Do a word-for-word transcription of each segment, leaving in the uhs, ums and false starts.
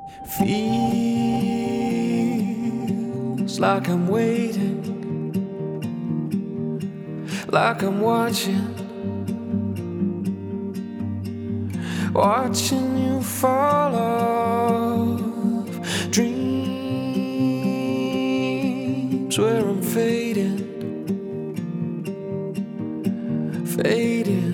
Feels like I'm waiting, like I'm watching, watching you fall off. Dreams where I'm fading, fading.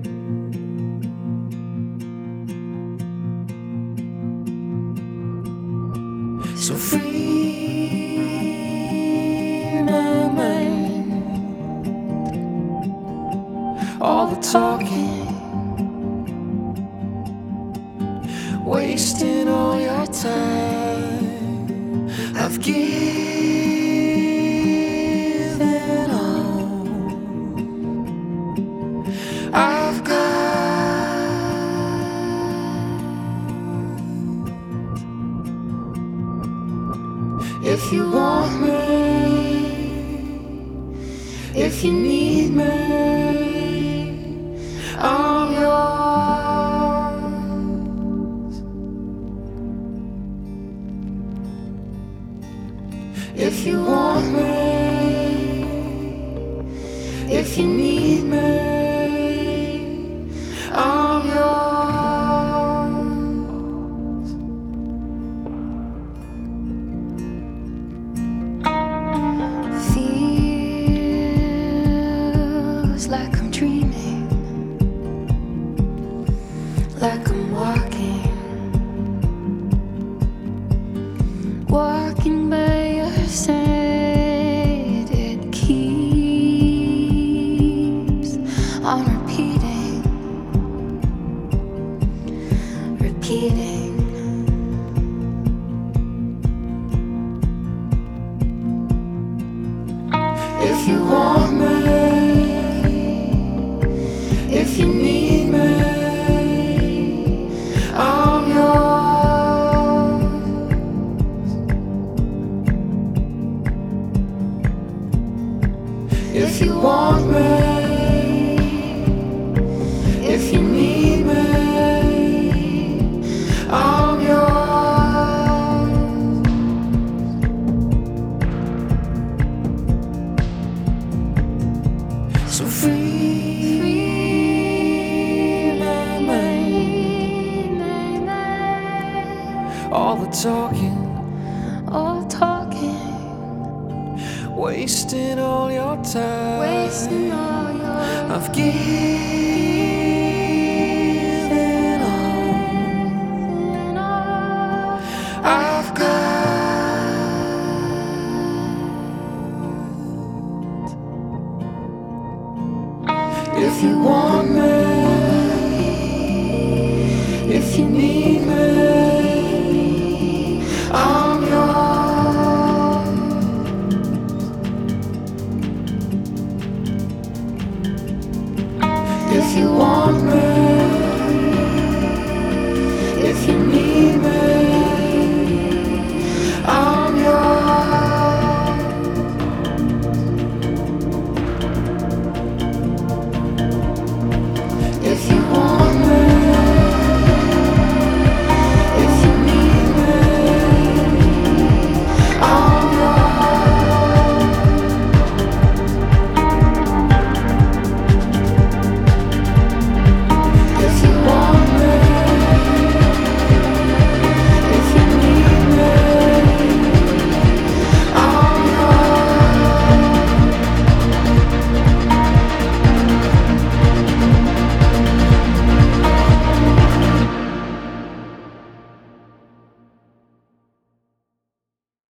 So free my mind, all the talking, wasting all your time. I've given all I've got. If you want me, if you need me, I'm yours. If you want me, if you need me, I'm yours. Feels like I'm dreaming, like I'm walking, walking by your side. It keeps on repeating, repeating. If you want me, if you need me, I'm yours. If you want me, if you need me, I'm yours. So free, free my mind, all the talking, all talking, wasting all your time, wasting all your time. I've given all I've got. If you want me, if you need